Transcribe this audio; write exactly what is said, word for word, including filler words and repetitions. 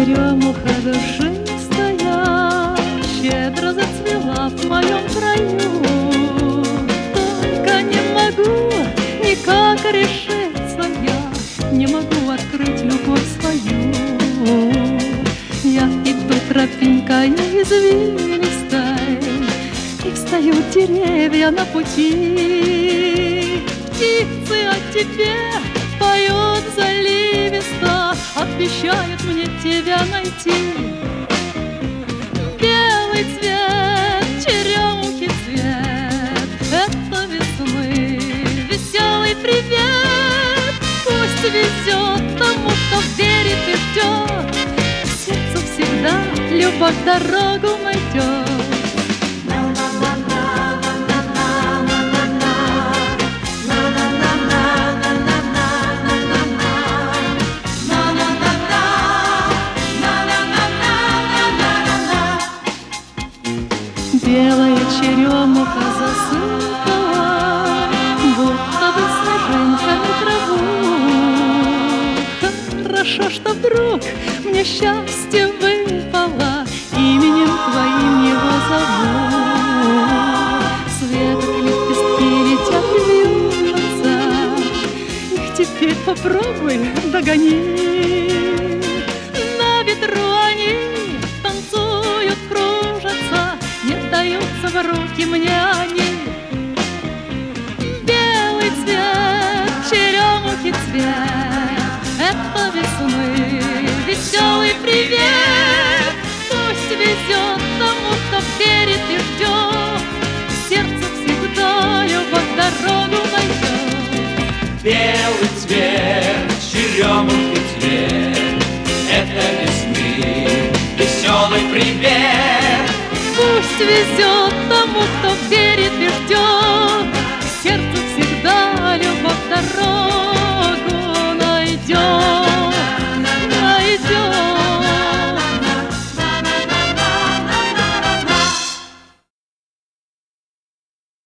черемуха душистая щедро зацвела в моем краю. Только не могу никак решиться я, не могу открыть любовь свою. Я иду тропинкой извилистой, и встают деревья на пути. Птицы о тебе поют заливисто, обещают мне тебя найти. Белый цвет, черемухи цвет, это весны веселый привет. Пусть везет тому, кто верит и ждет, к сердцу всегда любовь дорогу найдет. Белая черемуха засыпала, будто бы снежинками траву. Хорошо, что вдруг мне счастье выпало, именем твоим его зову. Светок лепестки летят и вьются, их теперь попробуй догони. На ветру они танцуют, кружатся, не даются в руки мне они. Белый цвет, черемухи цвет, это весны веселый привет. Пусть везет тому, кто верит и ждет, к сердцу всегда любовь дорогу найдет. Белый цвет, черемухи цвет, это весны веселый привет. Пусть везет тому, кто верит